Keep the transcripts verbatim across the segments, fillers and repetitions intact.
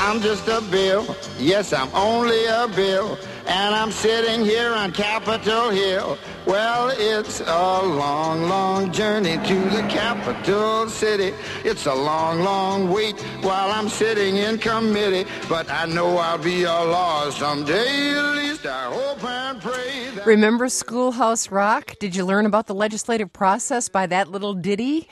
I'm just a bill. Yes, I'm only a bill. And I'm sitting here on Capitol Hill. Well, it's a long, long journey to the capital city. It's a long, long wait while I'm sitting in committee. But I know I'll be a law someday. At least I hope and pray that... Remember Schoolhouse Rock? Did you learn about the legislative process by that little ditty?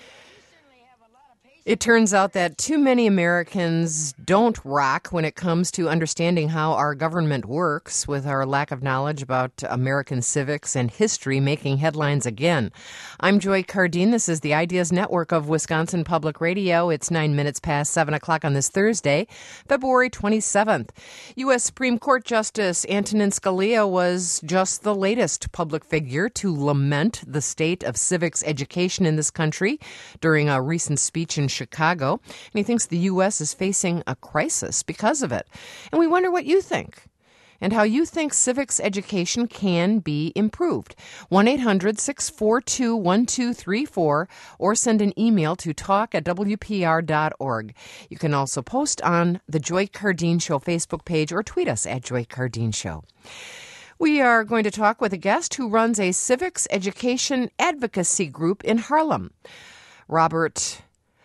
It turns out that too many Americans don't rock when it comes to understanding how our government works, with our lack of knowledge about American civics and history making headlines again. I'm Joy Cardine. This is the Ideas Network of Wisconsin Public Radio. It's nine minutes past seven o'clock on this Thursday, February twenty-seventh. U S Supreme Court Justice Antonin Scalia was just the latest public figure to lament the state of civics education in this country during a recent speech in Chicago, and he thinks the U S is facing a crisis because of it. And we wonder what you think and how you think civics education can be improved. one eight hundred six four two one two three four or send an email to talk at w p r dot org. You can also post on the Joy Cardine Show Facebook page or tweet us at Joy Cardine Show. We are going to talk with a guest who runs a civics education advocacy group in Harlem. Robert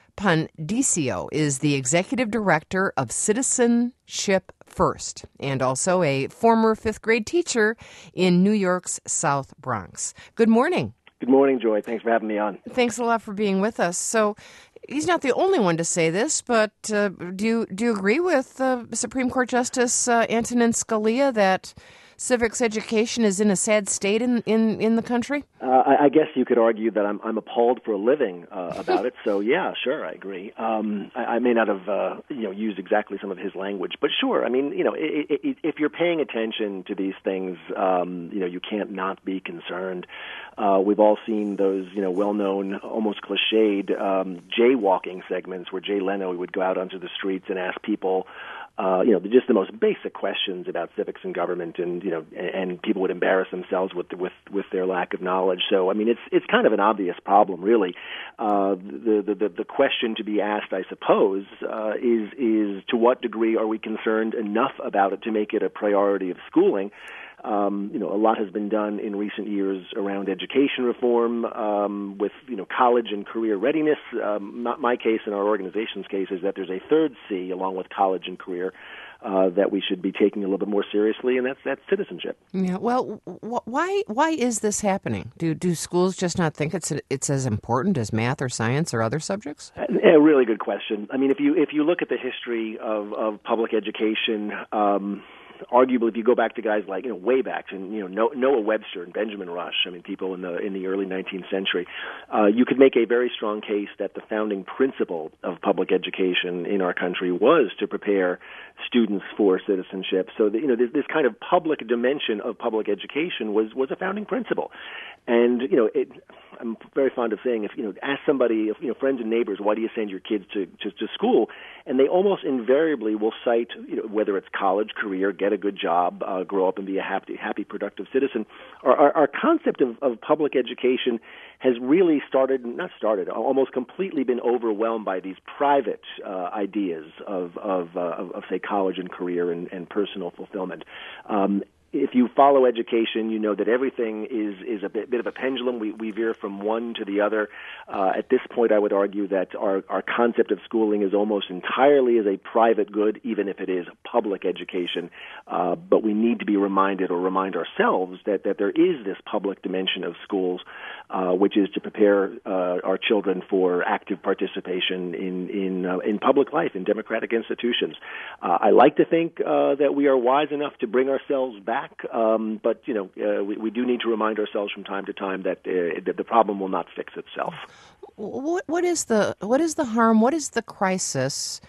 Pondiscio is the executive director of Citizenship First and also a former fifth grade teacher in New York's South Bronx. Good morning. Good morning, Joy. Thanks for having me on. Thanks a lot for being with us. So he's not the only one to say this, but uh, do you, do you agree with uh, Supreme Court Justice uh, Antonin Scalia that civics education is in a sad state in, in, in the country? Uh, I, I guess you could argue that I'm, I'm appalled for a living uh, about it. So, yeah, sure, I agree. Um, I, I may not have uh, you know, used exactly some of his language, but sure. I mean, you know, it, it, if you're paying attention to these things, um, you know, you can't not be concerned. Uh, we've all seen those, you know, well-known, almost cliched um, jaywalking segments where Jay Leno would go out onto the streets and ask people, Uh, you know, just the most basic questions about civics and government, and you know, and, and people would embarrass themselves with with with their lack of knowledge. So, I mean, it's it's kind of an obvious problem, really. Uh, the, the the question to be asked, I suppose, uh, is is to what degree are we concerned enough about it to make it a priority of schooling? Um, you know, a lot has been done in recent years around education reform, um, with, you know, college and career readiness. Um, not my case and our organization's case is that there's a third C along with college and career uh, that we should be taking a little bit more seriously, and that's that's citizenship. Yeah. Well, wh- why why is this happening? Do do schools just not think it's it's as important as math or science or other subjects? A really good question. I mean, if you if you look at the history of, of public education, um, arguably, if you go back to guys like, you know, way back, and, you know, Noah Webster and Benjamin Rush, I mean, people in the in the early nineteenth century, uh, you could make a very strong case that the founding principle of public education in our country was to prepare students for citizenship. So, that, you know, this, this kind of public dimension of public education was, was a founding principle. And, you know, it, I'm very fond of saying, if, you know, ask somebody, if, you know, friends and neighbors, why do you send your kids to, to, to school? And they almost invariably will cite, you know, whether it's college, career, get a good job, uh, grow up and be a happy, happy, productive citizen. Our, our, our concept of, of public education has really started, not started, almost completely been overwhelmed by these private uh, ideas of, of, uh, of, of, say, college and career and, and personal fulfillment. Um, If you follow education, you know that everything is, is a bit, bit of a pendulum. We, we veer from one to the other. Uh, at this point, I would argue that our, our concept of schooling is almost entirely as a private good, even if it is public education. Uh, but we need to be reminded or remind ourselves that, that there is this public dimension of schools, uh, which is to prepare uh, our children for active participation in, in, uh, in public life, in democratic institutions. Uh, I like to think uh, that we are wise enough to bring ourselves back. Um, but, you know, uh, we, we do need to remind ourselves from time to time that, uh, that the problem will not fix itself. What, what is the what is the harm? What is the crisis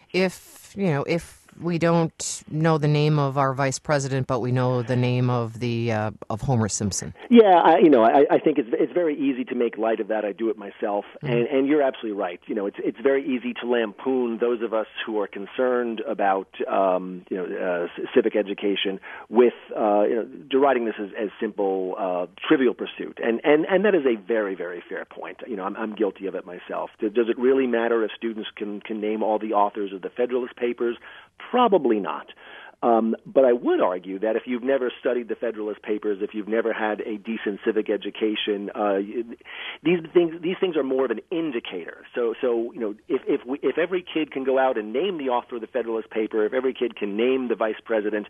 if, you know, if we don't know the name of our vice president, but we know the name of the uh, of Homer Simpson? Yeah, I, you know, I, I think it's it's very easy to make light of that. I do it myself, mm-hmm. and, and you're absolutely right. You know, it's it's very easy to lampoon those of us who are concerned about um, you know uh, civic education with uh, you know deriding this as, as simple uh, trivial pursuit, and, and and that is a very very fair point. You know, I'm I'm guilty of it myself. Does it really matter if students can can name all the authors of the Federalist Papers? Probably not. Um, but I would argue that if you've never studied the Federalist Papers, if you've never had a decent civic education, uh, these things these things are more of an indicator. So, so you know, if if, we, if every kid can go out and name the author of the Federalist Paper, if every kid can name the vice president,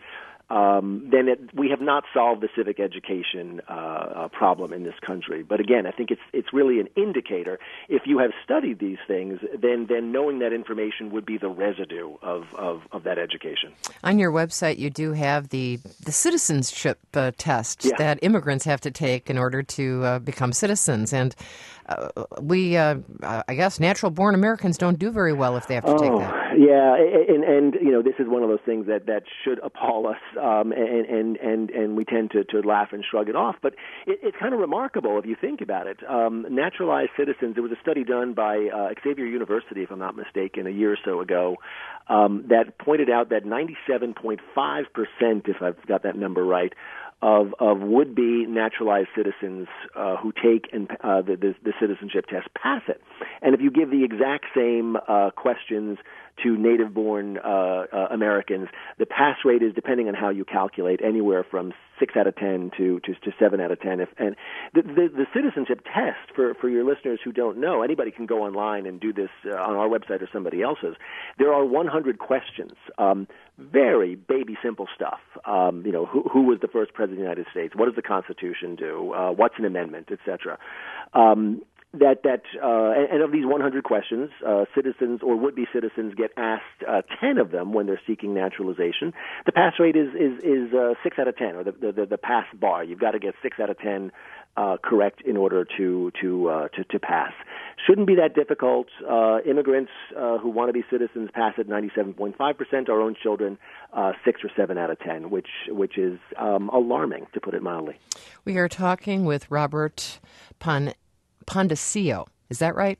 um, then it, we have not solved the civic education uh, uh, problem in this country. But again, I think it's it's really an indicator. If you have studied these things, then then knowing that information would be the residue of of, of that education. On your website, you do have the the citizenship uh, test yeah. that immigrants have to take in order to uh, become citizens, and uh, we, uh, I guess, natural-born Americans don't do very well if they have to oh, take that. Yeah, and, and you know, this is one of those things that, that should appall us, um, and, and and and we tend to, to laugh and shrug it off. But it, it's kind of remarkable if you think about it. Um, naturalized citizens. There was a study done by uh, Xavier University, if I'm not mistaken, a year or so ago, um, that pointed out that ninety-seven point five percent, if I've got that number right, of of would-be naturalized citizens uh, who take and uh, the, the the citizenship test pass it. And if you give the exact same uh, questions to native-born uh, uh, Americans, the pass rate is, depending on how you calculate, anywhere from six out of ten to, to, to seven out of ten. If, and the, the, the citizenship test, for, for your listeners who don't know, anybody can go online and do this uh, on our website or somebody else's. There are one hundred questions, um, very baby simple stuff. Um, you know, who, who was the first president of the United States? What does the Constitution do? Uh, what's an amendment, et cetera. Um, That that uh, and, and of these one hundred questions, uh, citizens or would-be citizens get asked uh, ten of them when they're seeking naturalization. The pass rate is is is uh, six out of ten, or the, the the pass bar. You've got to get six out of ten uh, correct in order to to uh, to, to pass. Shouldn't be that difficult. Uh, immigrants uh, who want to be citizens pass at ninety-seven point five percent. Our own children, uh, six or seven out of ten, which which is um, alarming, to put it mildly. We are talking with Robert Pon. Pondiscio, is that right?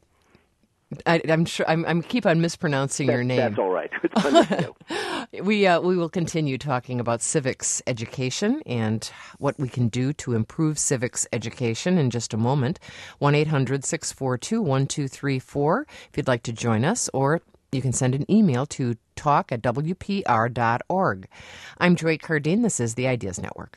I, I'm sure I'm, I'm keep on mispronouncing that, your name. That's all right. It's Pondiscio. we uh, we will continue talking about civics education and what we can do to improve civics education in just a moment. one eight hundred six four two one two three four if you'd like to join us, or you can send an email to talk at w p r dot org. I'm Joy Cardine. This is the Ideas Network.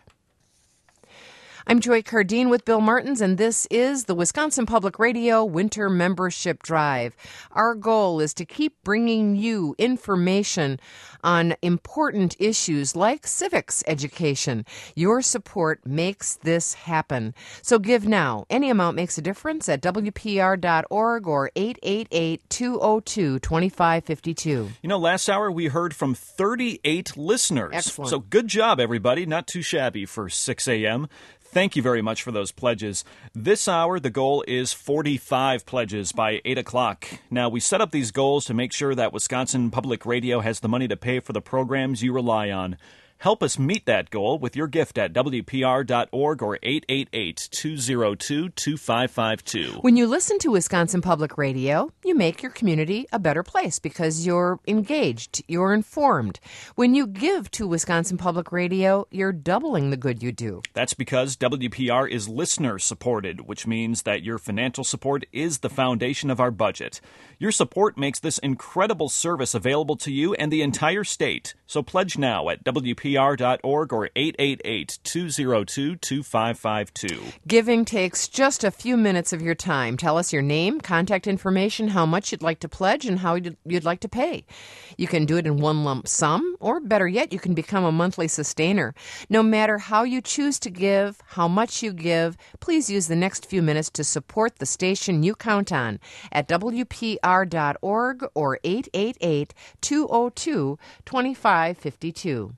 I'm Joy Cardine with Bill Martins, and this is the Wisconsin Public Radio Winter Membership Drive. Our goal is to keep bringing you information on important issues like civics education. Your support makes this happen. So give now. Any amount makes a difference at w p r dot org or eight eight eight, two oh two, two five five two. You know, last hour we heard from thirty-eight listeners. Excellent. So good job, everybody. Not too shabby for six a.m. Thank you very much for those pledges. This hour, the goal is forty-five pledges by eight o'clock. Now, we set up these goals to make sure that Wisconsin Public Radio has the money to pay for the programs you rely on. Help us meet that goal with your gift at w p r dot org or eight eight eight, two oh two, two five five two. When you listen to Wisconsin Public Radio, you make your community a better place because you're engaged, you're informed. When you give to Wisconsin Public Radio, you're doubling the good you do. That's because W P R is listener-supported, which means that your financial support is the foundation of our budget. Your support makes this incredible service available to you and the entire state. So pledge now at w p r dot org or eight eight eight, two oh two, two five five two. Giving takes just a few minutes of your time. Tell us your name, contact information, how much you'd like to pledge, and how you'd, you'd like to pay. You can do it in one lump sum, or better yet, you can become a monthly sustainer. No matter how you choose to give, how much you give, please use the next few minutes to support the station you count on at w p r dot org or eight eight eight, two oh two, two five five two.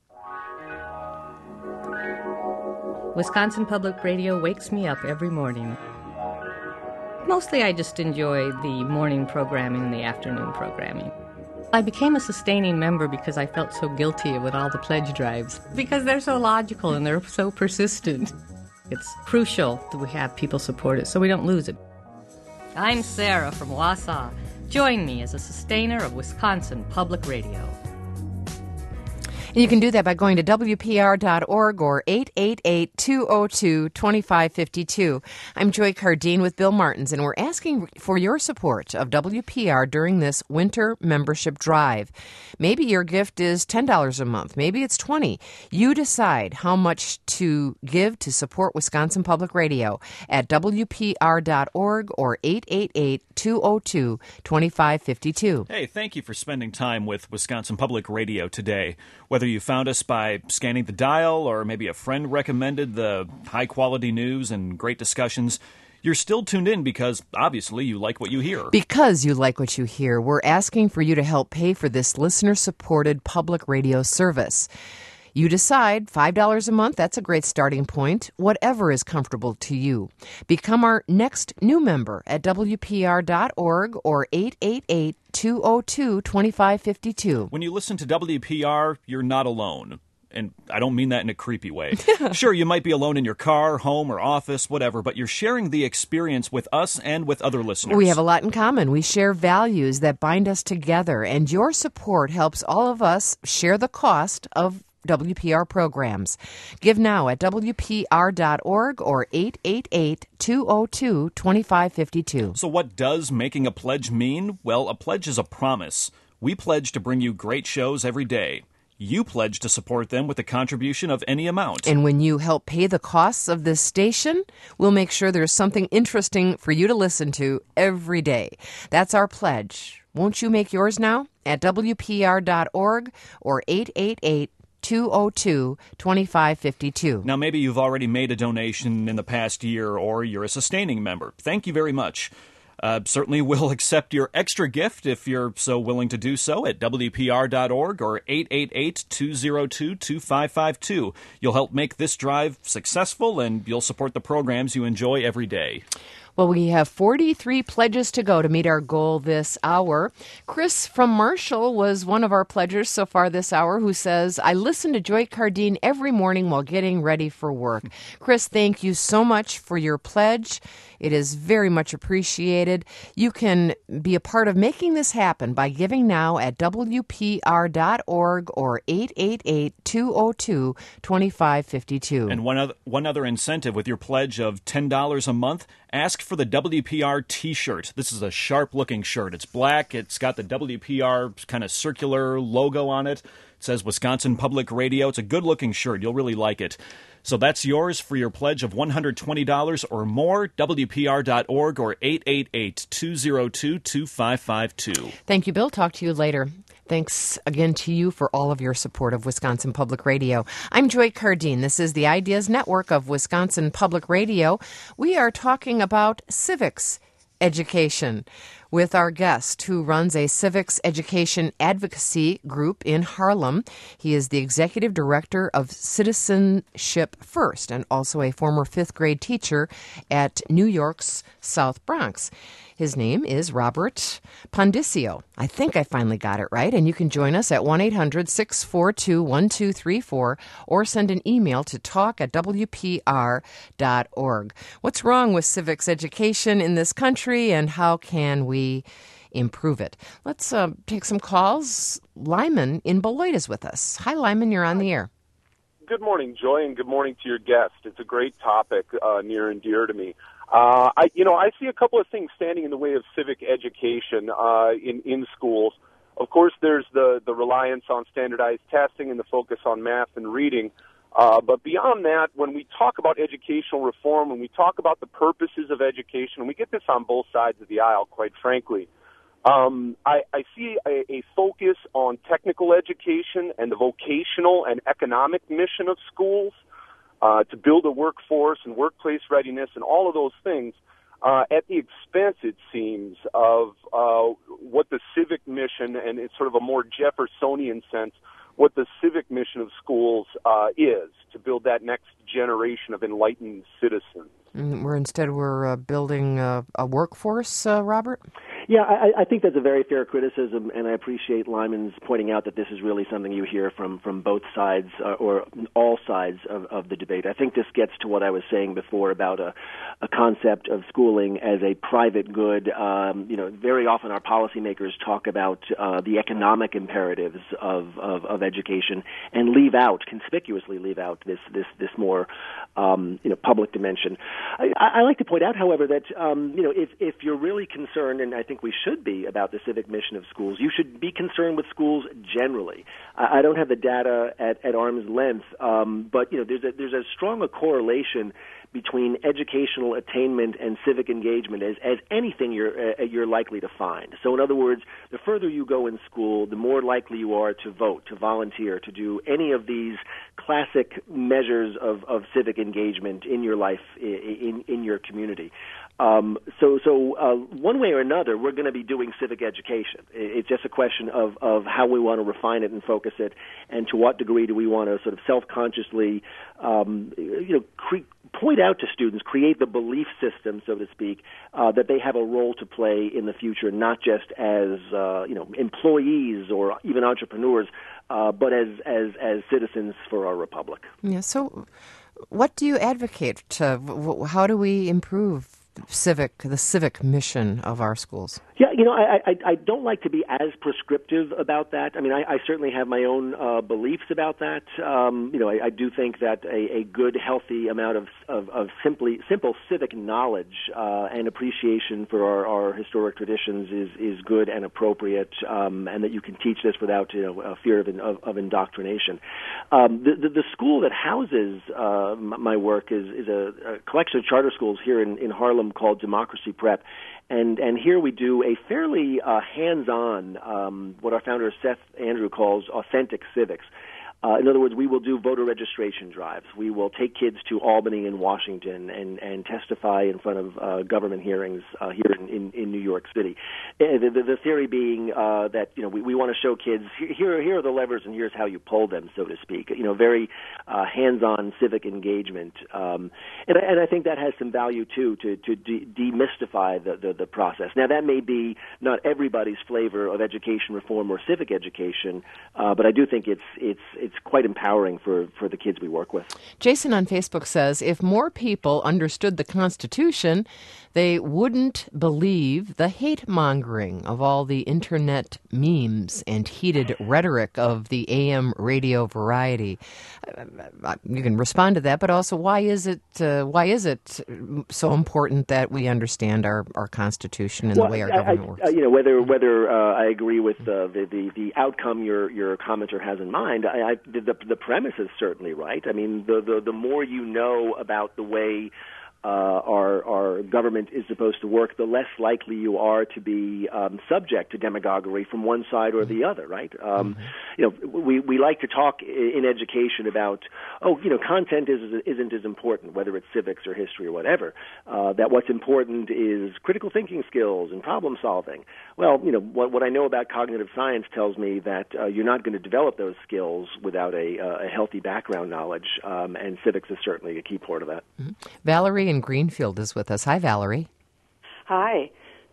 Wisconsin Public Radio wakes me up every morning. Mostly I just enjoy the morning programming and the afternoon programming. I became a sustaining member because I felt so guilty with all the pledge drives, because they're so logical and they're so persistent. It's crucial that we have people support it so we don't lose it. I'm Sarah from Wausau. Join me as a sustainer of Wisconsin Public Radio. And you can do that by going to W P R dot org or eight eight eight, two oh two, two five five two. I'm Joy Cardine with Bill Martins, and we're asking for your support of W P R during this winter membership drive. Maybe your gift is ten dollars a month. Maybe it's twenty dollars. You decide how much to give to support Wisconsin Public Radio at W P R dot org or eight eight eight, two oh two, two five five two. Hey, thank you for spending time with Wisconsin Public Radio today. Whether you found us by scanning the dial or maybe a friend recommended the high-quality news and great discussions, you're still tuned in because, obviously, you like what you hear. Because you like what you hear, we're asking for you to help pay for this listener-supported public radio service. You decide, five dollars a month, that's a great starting point, whatever is comfortable to you. Become our next new member at W P R dot org or eight eight eight, two oh two, two five five two. When you listen to W P R, you're not alone. And I don't mean that in a creepy way. Sure, you might be alone in your car, home, or office, whatever, but you're sharing the experience with us and with other listeners. We have a lot in common. We share values that bind us together, and your support helps all of us share the cost of W P R programs. Give now at W P R dot org or eight eight eight, two oh two, two five five two. So what does making a pledge mean? Well, a pledge is a promise. We pledge to bring you great shows every day. You pledge to support them with a contribution of any amount. And when you help pay the costs of this station, we'll make sure there's something interesting for you to listen to every day. That's our pledge. Won't you make yours now at W P R dot org or eight eight eight, two oh two, two five five two. Now, maybe you've already made a donation in the past year or you're a sustaining member. Thank you very much. Uh, certainly we'll accept your extra gift if you're so willing to do so at W P R dot org or eight eight eight, two oh two, two five five two. You'll help make this drive successful and you'll support the programs you enjoy every day. Well, we have forty-three pledges to go to meet our goal this hour. Chris from Marshall was one of our pledgers so far this hour who says, I listen to Joy Cardine every morning while getting ready for work. Chris, thank you so much for your pledge. It is very much appreciated. You can be a part of making this happen by giving now at W P R dot org or eight eight eight, two oh two, two five five two. And one other, one other incentive with your pledge of ten dollars a month, ask for the W P R T-shirt. This is a sharp-looking shirt. It's black. It's got the W P R kind of circular logo on it. It says Wisconsin Public Radio. It's a good-looking shirt. You'll really like it. So that's yours for your pledge of one hundred twenty dollars or more, W P R dot org or eight eight eight, two oh two, two five five two. Thank you, Bill. Talk to you later. Thanks again to you for all of your support of Wisconsin Public Radio. I'm Joy Cardine. This is the Ideas Network of Wisconsin Public Radio. We are talking about civics education with our guest who runs a civics education advocacy group in Harlem. He is the executive director of Citizenship First and also a former fifth grade teacher at New York's South Bronx. His name is Robert Pondicio. I think I finally got it right. And you can join us at one eight hundred, six four two, one two three four or send an email to talk at W P R dot org. What's wrong with civics education in this country and how can we improve it? Let's uh, take some calls. Lyman in Beloit is with us. Hi, Lyman. You're on the air. Good morning, Joy, and good morning to your guest. It's a great topic, uh, near and dear to me. Uh, I, you know, I see a couple of things standing in the way of civic education uh, in in schools. Of course, there's the the reliance on standardized testing and the focus on math and reading. Uh, but beyond that, when we talk about educational reform, when we talk about the purposes of education, and we get this on both sides of the aisle, quite frankly, um, I, I see a, a focus on technical education and the vocational and economic mission of schools. Uh, to build a workforce and workplace readiness and all of those things uh, at the expense, it seems, of uh, what the civic mission, and it's sort of a more Jeffersonian sense, what the civic mission of schools uh, is, to build that next generation of enlightened citizens. Where instead we're uh, building uh, a workforce, uh, Robert? Yeah, I, I think that's a very fair criticism, and I appreciate Lyman's pointing out that this is really something you hear from, from both sides uh, or all sides of, of the debate. I think this gets to what I was saying before about a, a concept of schooling as a private good. Um, you know, very often our policymakers talk about uh, the economic imperatives of, of, of education and leave out, conspicuously leave out this this this more um, you know public dimension. I, I like to point out, however, that um, you know if if you're really concerned, and I think we should be, about the civic mission of schools, you should be concerned with schools generally. I, I don't have the data at, at arm's length, um, but you know there's a, there's as strong a correlation between educational attainment and civic engagement as, as anything you're uh, you're likely to find. So in other words, the further you go in school, the more likely you are to vote, to volunteer, to do any of these classic measures of, of civic engagement in your life, in, in your community. Um, so, so uh, one way or another, we're going to be doing civic education. It's just a question of, of how we want to refine it and focus it, and to what degree do we want to sort of self-consciously, um, you know, cre- point out to students, create the belief system, so to speak, uh, that they have a role to play in the future, not just as uh, you know employees or even entrepreneurs, uh, but as as as citizens for our republic. Yeah. So, what do you advocate? To, how do we improve civic, the civic mission of our schools? Yeah, you know, I, I, I don't like to be as prescriptive about that. I mean, I, I certainly have my own uh, beliefs about that. Um, you know, I, I do think that a, a good, healthy amount of of, of simply simple civic knowledge uh, and appreciation for our, our historic traditions is is good and appropriate, um, and that you can teach this without you know a fear of of, of indoctrination. Um, the, the the school that houses uh, my work is is a, a collection of charter schools here in, in Harlem called Democracy Prep. And and here we do a fairly uh, hands-on, um, what our founder Seth Andrew calls authentic civics. Uh, in other words, we will do voter registration drives. We will take kids to Albany and Washington and, and testify in front of uh, government hearings uh, here in, in, in New York City. Uh, the, the, the theory being uh, that you know we, we want to show kids here here are the levers and here's how you pull them, so to speak. You know, very uh, hands-on civic engagement, um, and, and I think that has some value too to to de- demystify the, the the process. Now that may be not everybody's flavor of education reform or civic education, uh, but I do think it's it's it's quite empowering for, for the kids we work with. Jason on Facebook says, if more people understood the Constitution, they wouldn't believe the hate-mongering of all the internet memes and heated rhetoric of the A M radio variety. You can respond to that, but also why is it uh, why is it so important that we understand our, our Constitution and well, the way our I, government I, works? You know, whether whether uh, I agree with uh, the, the the outcome your your commenter has in mind, I, I the the premise is certainly right. I mean, the the, the more you know about the way Uh, our, our government is supposed to work, the less likely you are to be um, subject to demagoguery from one side or the other, right? Um, mm-hmm. You know, we, we like to talk in education about, oh, you know, content is, isn't as important, whether it's civics or history or whatever, uh, that what's important is critical thinking skills and problem solving. Well, you know, what, what I know about cognitive science tells me that uh, you're not going to develop those skills without a, uh, a healthy background knowledge, um, and civics is certainly a key part of that. Mm-hmm. Valerie in Greenfield is with us. Hi, Valerie. Hi.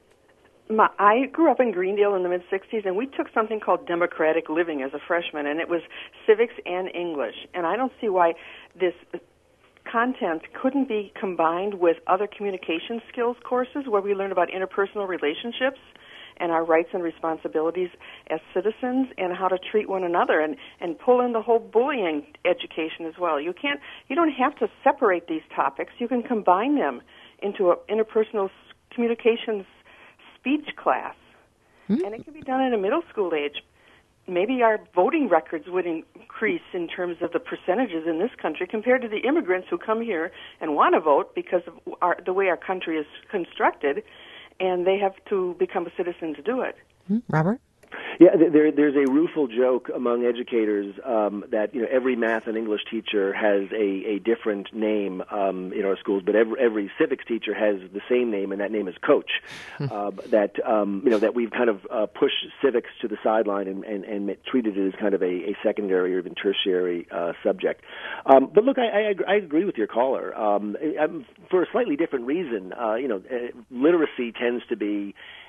My, I grew up in Greendale in the mid-sixties, and we took something called democratic living as a freshman, and it was civics and English. And I don't see why this content couldn't be combined with other communication skills courses where we learn about interpersonal relationships and our rights and responsibilities as citizens and how to treat one another, and, and pull in the whole bullying education as well. You can't, you don't have to separate these topics. You can combine them into an interpersonal communications speech class. Mm-hmm. And it can be done at a middle school age. Maybe our voting records would increase in terms of the percentages in this country compared to the immigrants who come here and want to vote because of our, the way our country is constructed, and they have to become a citizen to do it. Robert? Yeah, there, there's a rueful joke among educators um, that you know every math and English teacher has a, a different name um, in our schools, but every, every civics teacher has the same name, and that name is Coach. uh, that um, you know that we've kind of uh, pushed civics to the sideline and, and, and treated it as kind of a, a secondary or even tertiary uh, subject. Um, but look, I, I, I agree with your caller um, for a slightly different reason. Uh, you know, uh, literacy tends to be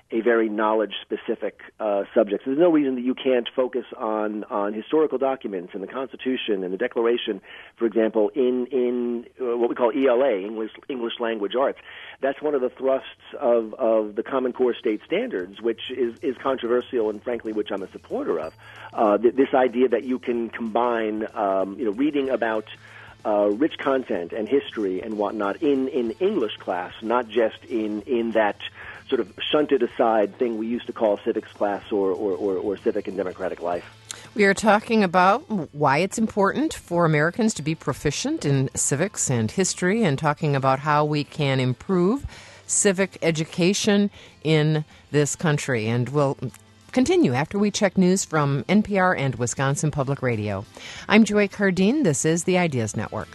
a very knowledge-specific uh, subject. So there's no reason that you can't focus on, on historical documents and the Constitution and the Declaration, for example, in in uh, what we call E L A, English English Language Arts. That's one of the thrusts of, of the Common Core state standards, which is, is controversial and, frankly, which I'm a supporter of. Uh, th- this idea that you can combine, um, you know, reading about Uh, rich content and history and whatnot in, in English class, not just in, in that sort of shunted aside thing we used to call civics class or, or, or, or civic and democratic life. We are talking about why it's important for Americans to be proficient in civics and history, and talking about how we can improve civic education in this country. And we'll continue after we check news from N P R and Wisconsin Public Radio. I'm Joy Cardine. This is the Ideas Network.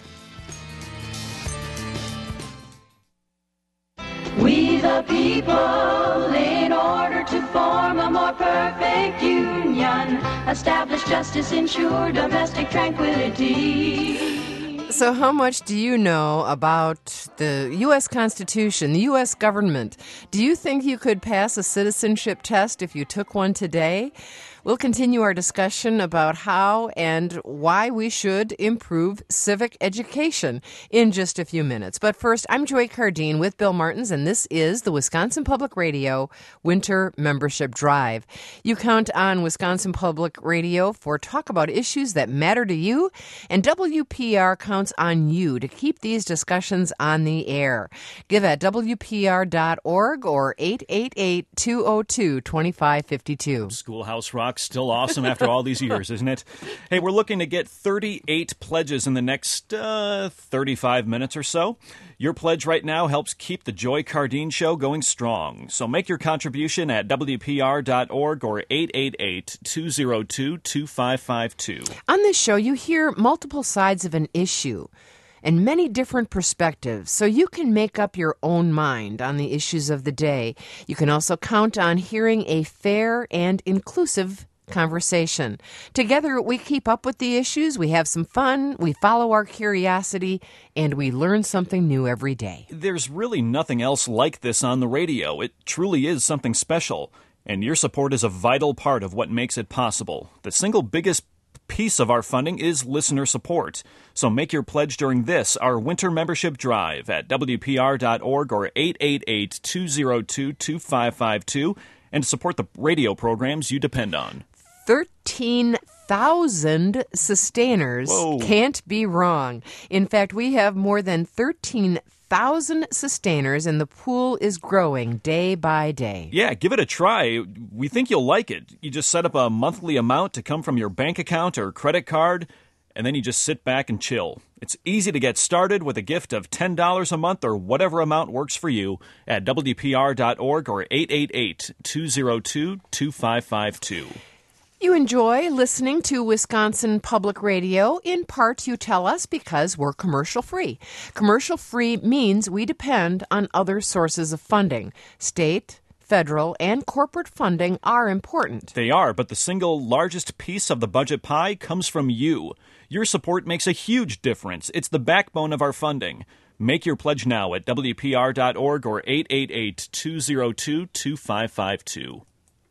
We the people, in order to form a more perfect union, establish justice, ensure domestic tranquility. So how much do you know about the U S Constitution, the U S government? Do you think you could pass a citizenship test if you took one today? We'll continue our discussion about how and why we should improve civic education in just a few minutes. But first, I'm Joy Cardine with Bill Martins, and this is the Wisconsin Public Radio Winter Membership Drive. You count on Wisconsin Public Radio for talk about issues that matter to you, and W P R counts on you to keep these discussions on the air. Give at W P R dot org or eight eight eight, two oh two, two five five two. Schoolhouse Rock. Still awesome after all these years, isn't it? Hey, we're looking to get thirty-eight pledges in the next uh, thirty-five minutes or so. Your pledge right now helps keep the Joy Cardine Show going strong. So make your contribution at W P R dot org or eight eight eight, two oh two, two five five two. On this show, you hear multiple sides of an issue and many different perspectives, so you can make up your own mind on the issues of the day. You can also count on hearing a fair and inclusive conversation. Together, we keep up with the issues, we have some fun, we follow our curiosity, and we learn something new every day. There's really nothing else like this on the radio. It truly is something special, and your support is a vital part of what makes it possible. The single biggest piece of our funding is listener support. So make your pledge during this, our winter membership drive, at W P R dot org or eight eight eight, two oh two, two five five two, and support the radio programs you depend on. thirteen thousand sustainers. Whoa. Can't be wrong. In fact, we have more than thirteen thousand sustainers, and the pool is growing day by day. Yeah, give it a try. We think you'll like it. You just set up a monthly amount to come from your bank account or credit card, and then you just sit back and chill. It's easy to get started with a gift of ten dollars a month or whatever amount works for you at W P R dot org or eight eight eight, two oh two, two five five two. You enjoy listening to Wisconsin Public Radio. In part, you tell us, because we're commercial-free. Commercial-free means we depend on other sources of funding. State, federal, and corporate funding are important. They are, but the single largest piece of the budget pie comes from you. Your support makes a huge difference. It's the backbone of our funding. Make your pledge now at W P R dot org or eight eight eight, two oh two, two five five two.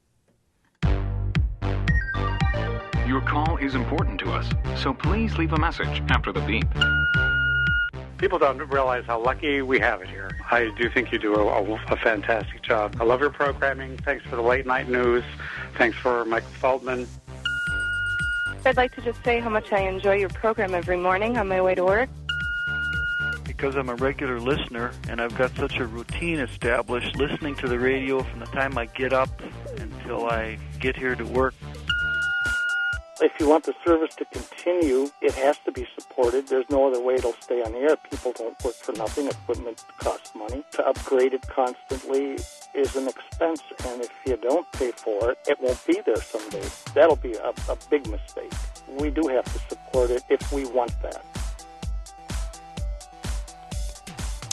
Your call is important to us, so please leave a message after the beep. People don't realize how lucky we have it here. I do think you do a, a, a fantastic job. I love your programming. Thanks for the late night news. Thanks for Michael Feldman. I'd like to just say how much I enjoy your program every morning on my way to work. Because I'm a regular listener and I've got such a routine established listening to the radio from the time I get up until I get here to work. If you want the service to continue, it has to be supported. There's no other way it'll stay on the air. People don't work for nothing. Equipment costs money. To upgrade it constantly is an expense, and if you don't pay for it, it won't be there someday. That'll be a, a big mistake. We do have to support it if we want that.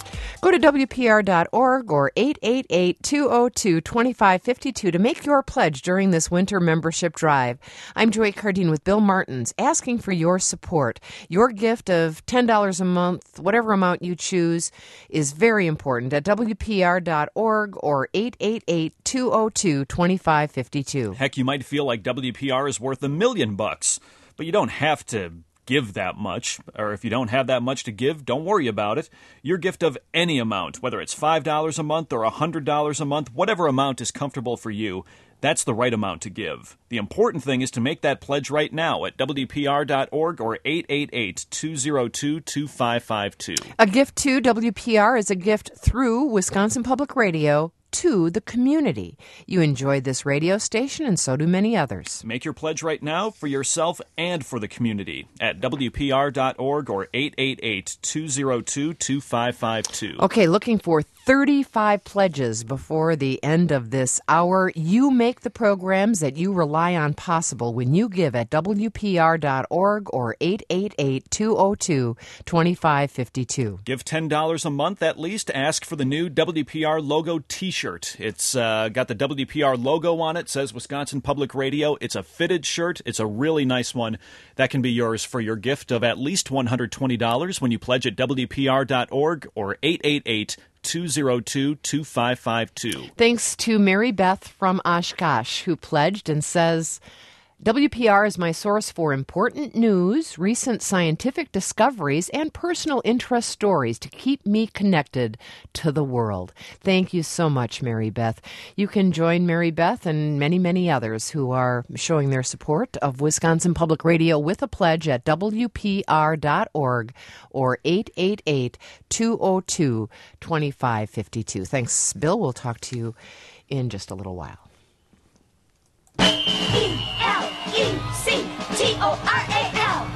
Go to W P R dot org or eight eight eight, two oh two, two five five two to make your pledge during this winter membership drive. I'm Joy Cardine with Bill Martins, asking for your support. Your gift of ten dollars a month, whatever amount you choose, is very important at W P R dot org or eight eight eight, two oh two, two five five two. Heck, you might feel like W P R is worth a million bucks, but you don't have to give that much, or if you don't have that much to give, don't worry about it. Your gift of any amount, whether it's five dollars a month or one hundred dollars a month, whatever amount is comfortable for you, that's the right amount to give. The important thing is to make that pledge right now at W P R dot org or eight eight eight, two oh two, two five five two. A gift to W P R is a gift through Wisconsin Public Radio to the community. You enjoyed this radio station, and so do many others. Make your pledge right now for yourself and for the community at W P R dot org or eight eight eight, two oh two, two five five two. Okay, looking for thirty-five pledges before the end of this hour. You make the programs that you rely on possible when you give at W P R dot org or eight eight eight, two oh two, two five five two. Give ten dollars a month at least. Ask for the new W P R logo t-shirt. It's uh, got the W P R logo on it, says Wisconsin Public Radio. It's a fitted shirt. It's a really nice one. That can be yours for your gift of at least one hundred twenty dollars when you pledge at W P R dot org or eight eight eight, two oh two, two five five two. Thanks to Mary Beth from Oshkosh, who pledged and says, W P R is my source for important news, recent scientific discoveries, and personal interest stories to keep me connected to the world. Thank you so much, Mary Beth. You can join Mary Beth and many, many others who are showing their support of Wisconsin Public Radio with a pledge at W P R dot org or eight eight eight, two oh two, two five five two. Thanks, Bill. We'll talk to you in just a little while. E L E C T O R A L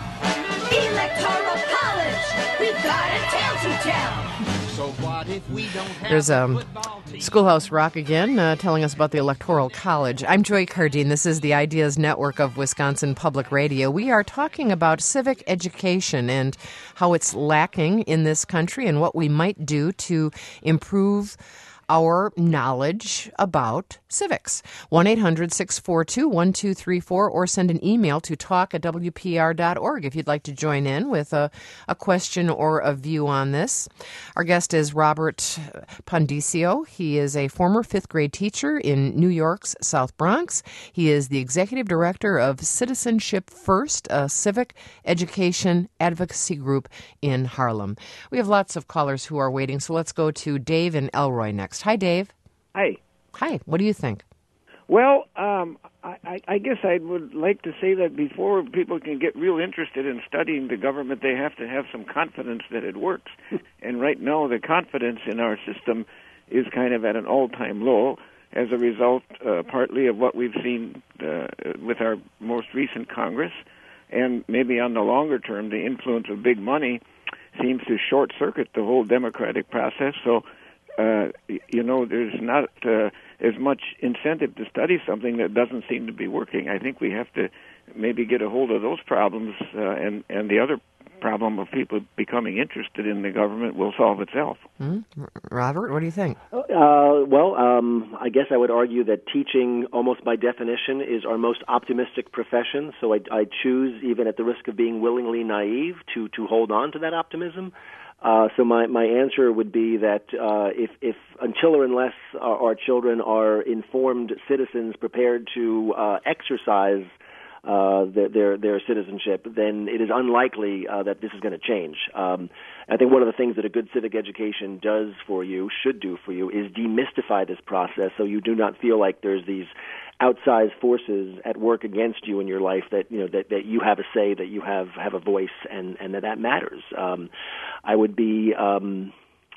Electoral College. We've got a tale to tell. So what if we don't have There's um, Schoolhouse Rock again uh, telling us about the Electoral College. I'm Joy Cardine. This is the Ideas Network of Wisconsin Public Radio. We are talking about civic education and how it's lacking in this country and what we might do to improve our knowledge about civics. one eight hundred, six four two, one two three four or send an email to talk at W P R dot org if you'd like to join in with a, a question or a view on this. Our guest is Robert Pondicio. He is a former fifth grade teacher in New York's South Bronx. He is the executive director of Citizenship First, a civic education advocacy group in Harlem. We have lots of callers who are waiting, so let's go to Dave and Elroy next. Hi, Dave. Hi. Hi. What do you think? Well, um, I, I guess I would like to say that before people can get real interested in studying the government, they have to have some confidence that it works. And right now, the confidence in our system is kind of at an all-time low as a result, uh, partly of what we've seen uh, with our most recent Congress, and maybe on the longer term, the influence of big money seems to short-circuit the whole democratic process. So, Uh, you know, there's not uh, as much incentive to study something that doesn't seem to be working. I think we have to maybe get a hold of those problems, uh, and, and the other problem of people becoming interested in the government will solve itself. Mm-hmm. Robert, what do you think? Uh, well, um, I guess I would argue that teaching, almost by definition, is our most optimistic profession, so I, I choose, even at the risk of being willingly naive, to, to hold on to that optimism. Uh, so my, my answer would be that uh, if, if until or unless our, our children are informed citizens prepared to uh, exercise uh, their, their their citizenship, then it is unlikely uh, that this is going to change. Um, I think one of the things that a good civic education does for you, should do for you, is demystify this process so you do not feel like there's these outsized forces at work against you in your life, that you know that, that you have a say, that you have, have a voice, and, and that that matters. Um, I would be um,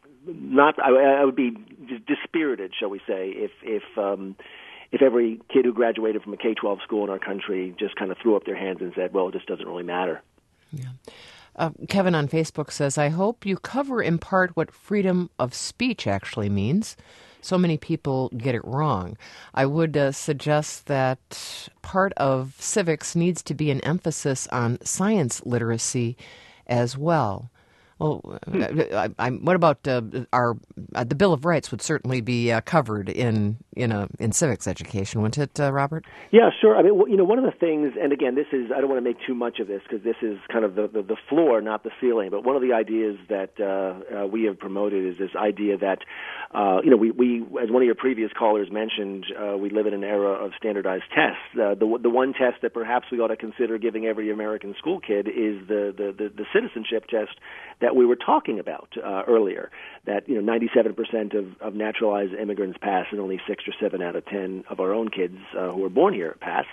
not. I, I would be dispirited, shall we say, if if um, if every kid who graduated from a K twelve school in our country just kind of threw up their hands and said, "Well, it just doesn't really matter." Yeah. Uh, Kevin on Facebook says, "I hope you cover in part what freedom of speech actually means. So many people get it wrong. I would uh, suggest that part of civics needs to be an emphasis on science literacy as well." Well, I, I, what about uh, our uh, the Bill of Rights would certainly be uh, covered in in a in civics education, wouldn't it, uh, Robert? Yeah, sure. I mean, you know, one of the things, and again, this is I don't want to make too much of this because this is kind of the, the the floor, not the ceiling. But one of the ideas that uh, uh, we have promoted is this idea that uh, you know we, we as one of your previous callers mentioned, uh, we live in an era of standardized tests. Uh, the the one test that perhaps we ought to consider giving every American school kid is the the, the, the citizenship test that we were talking about uh, earlier, that you know ninety-seven percent of, of naturalized immigrants pass and only six or seven out of ten of our own kids uh, who are born here pass.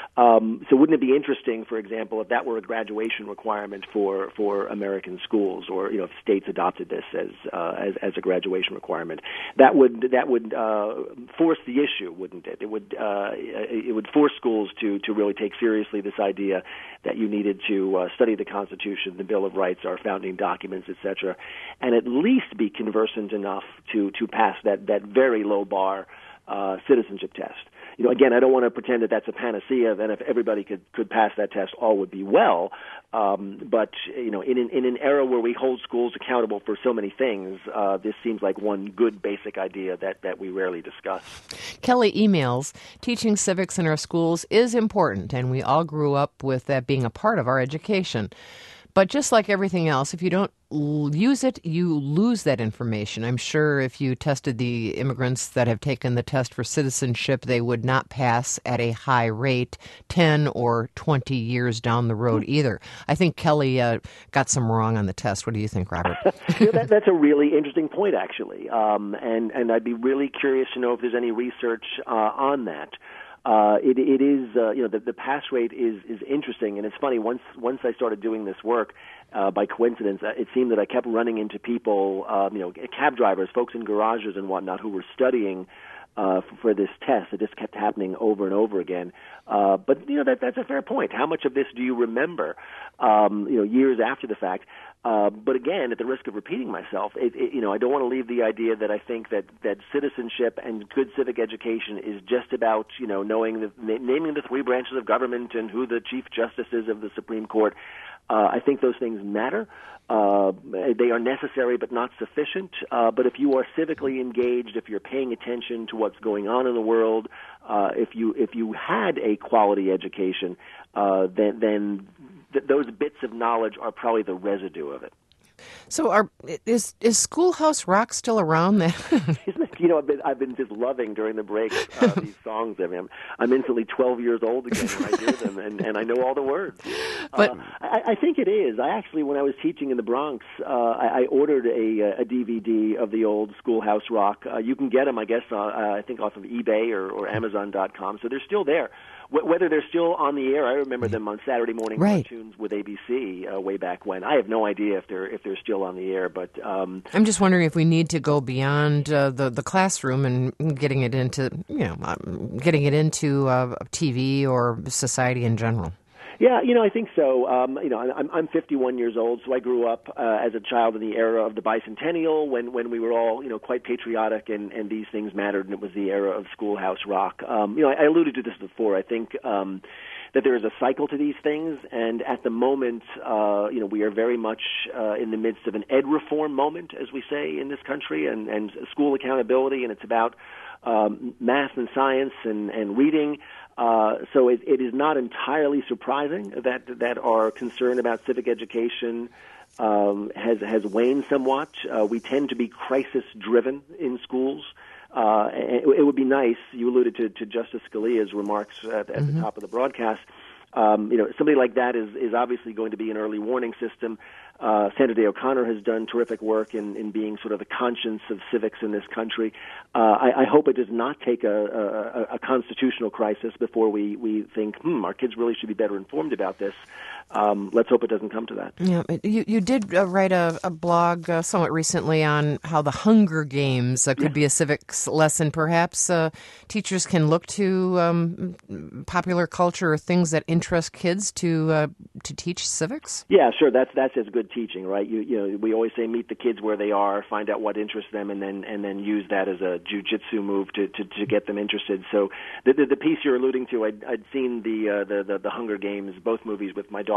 Um, so wouldn't it be interesting, for example, if that were a graduation requirement for, for American schools, or you know if states adopted this as uh, as, as a graduation requirement? That would that would uh, force the issue, wouldn't it? It would uh, it would force schools to to really take seriously this idea that you needed to uh, study the Constitution, the Bill of Rights, our founding documents, et cetera, and at least be conversant enough to to pass that that very low bar uh, citizenship test. You know, again, I don't want to pretend that that's a panacea, and if everybody could, could pass that test, all would be well. Um, but, you know, in an, in an era where we hold schools accountable for so many things, uh, this seems like one good basic idea that, that we rarely discuss. Kelly emails, teaching civics in our schools is important, and we all grew up with that being a part of our education. But just like everything else, if you don't use it, you lose that information. I'm sure if you tested the immigrants that have taken the test for citizenship, they would not pass at a high rate ten or twenty years down the road either. I think Kelly uh, got some wrong on the test. What do you think, Robert? you know, that, that's a really interesting point, actually. Um, and, and I'd be really curious to know if there's any research uh, on that. Uh, it, it is, uh, you know, the, the pass rate is, is interesting, and it's funny. Once once I started doing this work, uh, by coincidence, uh, it seemed that I kept running into people, um, you know, cab drivers, folks in garages and whatnot, who were studying uh, for, for this test. It just kept happening over and over again. Uh, but you know, that that's a fair point. How much of this do you remember, um, you know, years after the fact? Uh, but again, at the risk of repeating myself, it, it, you know, I don't want to leave the idea that I think that, that citizenship and good civic education is just about, you know, knowing the, naming the three branches of government and who the chief justice is of the Supreme Court. Uh, I think those things matter. Uh, they are necessary but not sufficient. Uh, but if you are civically engaged, if you're paying attention to what's going on in the world, uh, if you if you had a quality education, uh, then then th- those bits of knowledge are probably the residue of it. So, are, is is Schoolhouse Rock still around? Then, Isn't it, you know, I've been I've been just loving during the break uh, these songs. I mean, I'm, I'm instantly twelve years old again when I hear them, and, and I know all the words. But uh, I, I think it is. I actually, when I was teaching in the Bronx, uh, I, I ordered a, a D V D of the old Schoolhouse Rock. Uh, you can get them, I guess, uh, I think off of eBay or, or Amazon dot com. So they're still there. Whether they're still on the air, I remember them on Saturday morning right. cartoons with A B C uh, way back when. I have no idea if they're if they're still on the air, but um, I'm just wondering if we need to go beyond uh, the the classroom and getting it into you know um, getting it into uh, T V or society in general. Yeah, you know, I think so. Um, you know, I'm, I'm fifty-one years old, so I grew up uh, as a child in the era of the bicentennial, when, when we were all, you know, quite patriotic and, and these things mattered, and it was the era of Schoolhouse Rock. Um, you know, I, I alluded to this before. I think um, that there is a cycle to these things, and at the moment, uh, you know, we are very much uh, in the midst of an ed reform moment, as we say in this country, and, and school accountability, and it's about um, math and science and, and reading. Uh, so it, it is not entirely surprising that that our concern about civic education um, has has waned somewhat. Uh, we tend to be crisis-driven in schools. Uh, it, it would be nice. You alluded to, to Justice Scalia's remarks at, at mm-hmm. the top of the broadcast. Um, you know, somebody like that is, is obviously going to be an early warning system. Uh, Sandra Day O'Connor has done terrific work in, in being sort of the conscience of civics in this country. Uh, I, I hope it does not take a, a, a constitutional crisis before we, we think, hmm, our kids really should be better informed about this. Um, let's hope it doesn't come to that. Yeah, you you did uh, write a, a blog uh, somewhat recently on how the Hunger Games uh, could yeah. be a civics lesson. Perhaps uh, teachers can look to um, popular culture or things that interest kids to uh, to teach civics. Yeah, sure. That's that's as good teaching, right? You you know, we always say meet the kids where they are, find out what interests them, and then and then use that as a jujitsu move to, to, to get them interested. So the, the the piece you're alluding to, I'd, I'd seen the, uh, the the the Hunger Games, both movies with my daughter.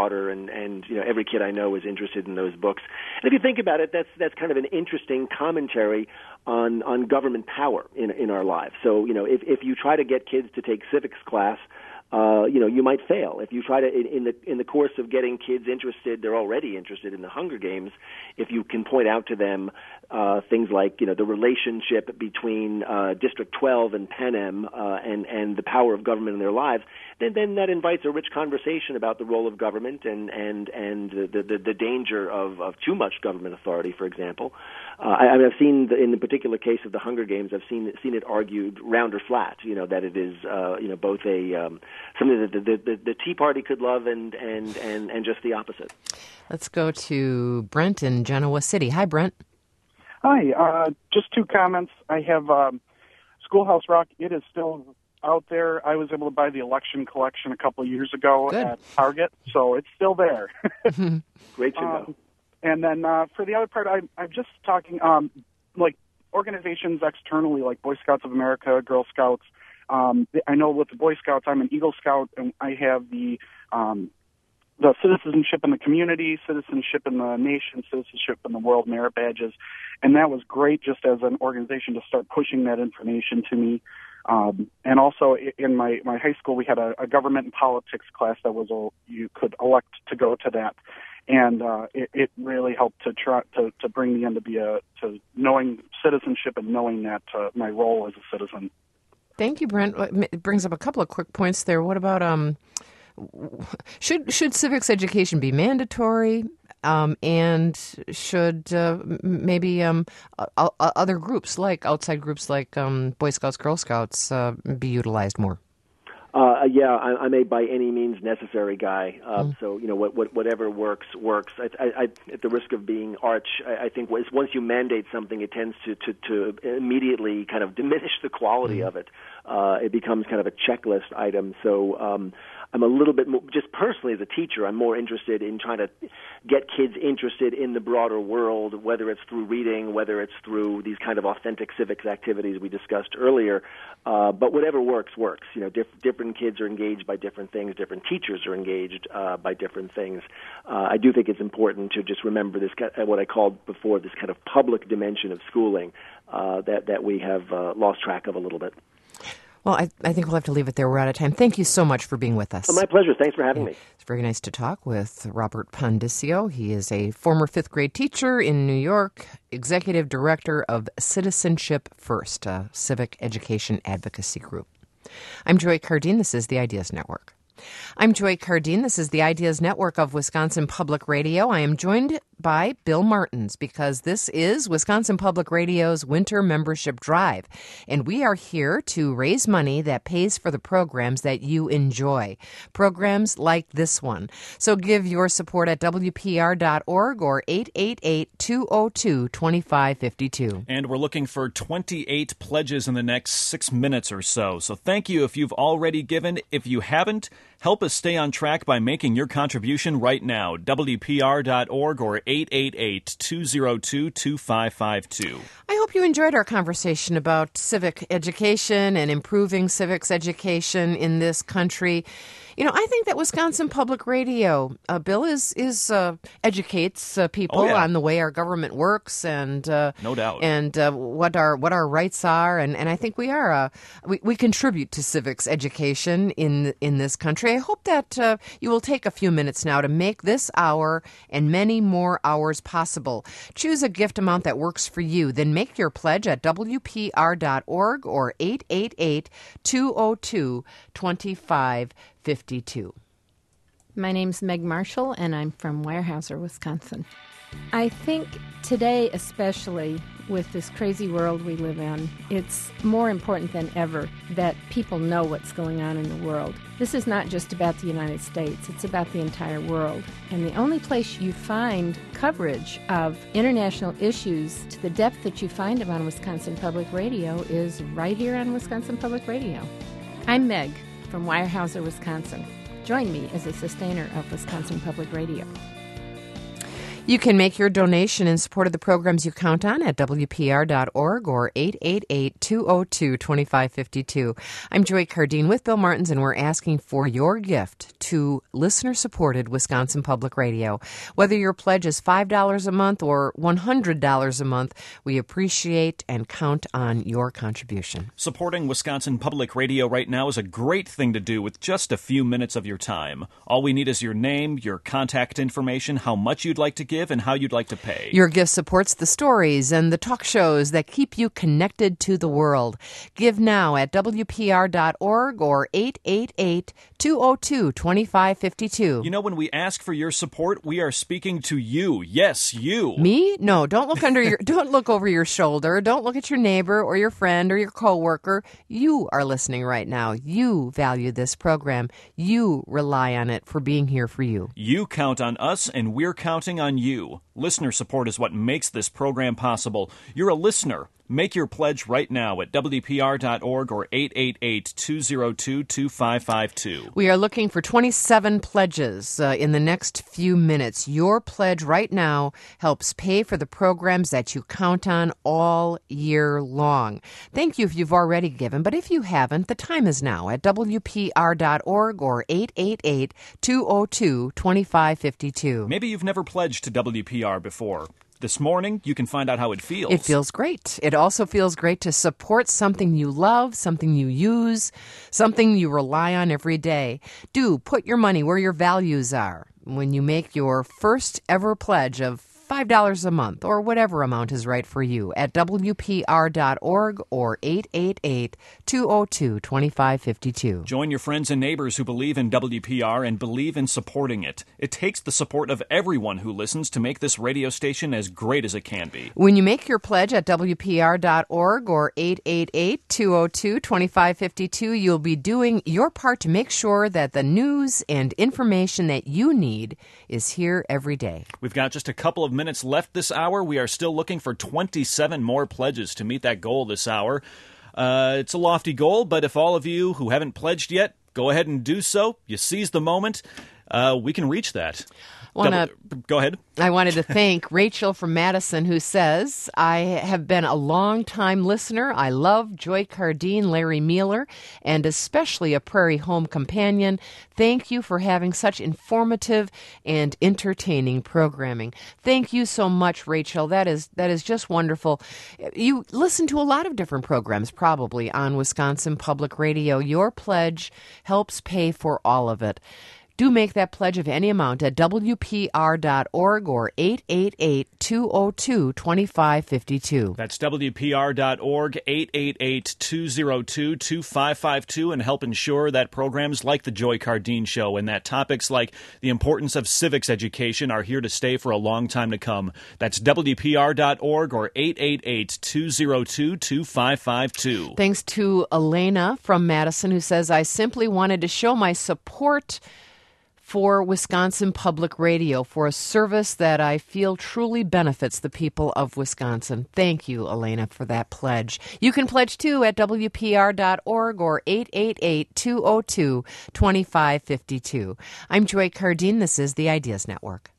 daughter, and, and you know every kid I know is interested in those books. And if you think about it, that's that's kind of an interesting commentary on on government power in in our lives. So you know if if you try to get kids to take civics class, Uh, you know, you might fail. If you try to, in, in the in the course of getting kids interested, they're already interested in the Hunger Games. If you can point out to them uh, things like, you know, the relationship between uh, District twelve and Panem uh, and and the power of government in their lives, then then that invites a rich conversation about the role of government and and and the the, the danger of, of too much government authority, for example. Uh, I, I mean, I've seen the, in the particular case of the Hunger Games, I've seen seen it argued round or flat. You know, that it is uh, you know both a um, something that the, the, the Tea Party could love and, and, and, and just the opposite. Let's go to Brent in Genoa City. Hi, Brent. Hi. Uh, just two comments. I have um, Schoolhouse Rock. It is still out there. I was able to buy the election collection a couple of years ago Good. at Target, so it's still there. Great to know. Um, and then uh, for the other part, I, I'm just talking um, like organizations externally, like Boy Scouts of America, Girl Scouts. Um, I know with the Boy Scouts, I'm an Eagle Scout, and I have the um, the citizenship in the community, citizenship in the nation, citizenship in the world merit badges, and that was great just as an organization to start pushing that information to me. Um, and also in my, my high school, we had a, a government and politics class that was a, you could elect to go to that. And uh, it, it really helped to try to, to bring me in to be a to knowing citizenship and knowing that uh, my role as a citizen. Thank you, Brent. It brings up a couple of quick points there. What about um, should should civics education be mandatory, um, and should uh, maybe um, uh, other groups like outside groups like um, Boy Scouts, Girl Scouts uh, be utilized more? Uh, yeah, I, I'm a by any means necessary guy. Uh, Mm. So you know, what, what, whatever works works. I, I, I, at the risk of being arch, I, I think once once you mandate something, it tends to, to, to immediately kind of diminish the quality of it. Uh, it becomes kind of a checklist item. So um, I'm a little bit more, just personally as a teacher, I'm more interested in trying to get kids interested in the broader world, whether it's through reading, whether it's through these kind of authentic civics activities we discussed earlier. Uh, but whatever works, works. You know, diff- different kids are engaged by different things. Different teachers are engaged uh, by different things. Uh, I do think it's important to just remember this, what I called before, this kind of public dimension of schooling uh, that, that we have uh, lost track of a little bit. Well, I, I think we'll have to leave it there. We're out of time. Thank you so much for being with us. Oh, my pleasure. Thanks for having me. It's very nice to talk with Robert Pondiscio. He is a former fifth grade teacher in New York, executive director of Citizenship First, a civic education advocacy group. I'm Joy Cardine. This is the Ideas Network. I'm Joy Cardine. This is the Ideas Network of Wisconsin Public Radio. I am joined by Bill Martins because this is Wisconsin Public Radio's winter membership drive, and we are here to raise money that pays for the programs that you enjoy, programs like this one. So give your support at W P R dot org or eight eight eight, two oh two, two five five two. And we're looking for twenty-eight pledges in the next six minutes or so. So thank you if you've already given. If you haven't, help us stay on track by making your contribution right now. W P R dot org or eight eight eight, two oh two, two five five two. I hope you enjoyed our conversation about civic education and improving civics education in this country. You know, I think that Wisconsin Public Radio, uh, Bill, is is uh, educates uh, people Oh, yeah. on the way our government works and uh, No doubt. and uh, what our what our rights are, and, and I think we are uh, we, we contribute to civics education in in this country. I hope that uh, you will take a few minutes now to make this hour and many more hours possible. Choose a gift amount that works for you. Then make your pledge at W P R dot org or eight eight eight, two oh two, two five five two. My name's Meg Marshall, and I'm from Weyerhaeuser, Wisconsin. I think today, especially with this crazy world we live in, it's more important than ever that people know what's going on in the world. This is not just about the United States, it's about the entire world. And the only place you find coverage of international issues to the depth that you find them on Wisconsin Public Radio is right here on Wisconsin Public Radio. I'm Meg from Weyerhaeuser, Wisconsin. Join me as a sustainer of Wisconsin Public Radio. You can make your donation in support of the programs you count on at W P R dot org or eight eight eight, two oh two, two five five two. I'm Joy Cardine with Bill Martins, and we're asking for your gift to listener-supported Wisconsin Public Radio. Whether your pledge is five dollars a month or one hundred dollars a month, we appreciate and count on your contribution. Supporting Wisconsin Public Radio right now is a great thing to do with just a few minutes of your time. All we need is your name, your contact information, how much you'd like to give, and how you'd like to pay. Your gift supports the stories and the talk shows that keep you connected to the world. Give now at W P R dot org or eight eight eight, two oh two, two five five two. You know, when we ask for your support, we are speaking to you. Yes, you. Me? No, don't look under your don't look over your shoulder. Don't look at your neighbor or your friend or your coworker. You are listening right now. You value this program. You rely on it for being here for you. You count on us, and we're counting on you. You. Listener support is what makes this program possible. You're a listener. Make your pledge right now at W P R dot org or eight eight eight, two oh two, two five five two. We are looking for twenty-seven pledges uh, in the next few minutes. Your pledge right now helps pay for the programs that you count on all year long. Thank you if you've already given, but if you haven't, the time is now at W P R dot org or eight eight eight, two oh two, two five five two. Maybe you've never pledged to W P R before. This morning, you can find out how it feels. It feels great. It also feels great to support something you love, something you use, something you rely on every day. Do put your money where your values are when you make your first ever pledge of five dollars a month or whatever amount is right for you at W P R dot org or eight eight eight, two oh two, two five five two. Join your friends and neighbors who believe in W P R and believe in supporting it. It takes the support of everyone who listens to make this radio station as great as it can be. When you make your pledge at W P R dot org or eight eight eight, two oh two, two five five two, you'll be doing your part to make sure that the news and information that you need is here every day. We've got just a couple of minutes left this hour. We are still looking for twenty-seven more pledges to meet that goal this hour. Uh, it's a lofty goal, but if all of you who haven't pledged yet, go ahead and do so. You seize the moment. Uh, we can reach that. Wanna, Double, go ahead. I wanted to thank Rachel from Madison, who says, I have been a long-time listener. I love Joy Cardine, Larry Mueller, and especially a Prairie Home Companion. Thank you for having such informative and entertaining programming. Thank you so much, Rachel. That is that is just wonderful. You listen to a lot of different programs, probably, on Wisconsin Public Radio. Your pledge helps pay for all of it. Do make that pledge of any amount at W P R dot org or eight eight eight, two oh two, two five five two. That's W P R dot org, eight eight eight, two oh two, two five five two, and help ensure that programs like The Joy Cardine Show and that topics like the importance of civics education are here to stay for a long time to come. That's W P R dot org or eight eight eight, two oh two, two five five two. Thanks to Elena from Madison, who says, I simply wanted to show my support for Wisconsin Public Radio, for a service that I feel truly benefits the people of Wisconsin. Thank you, Elena, for that pledge. You can pledge, too, at W P R dot org or eight eight eight, two oh two, two five five two. I'm Joy Cardine. This is the Ideas Network.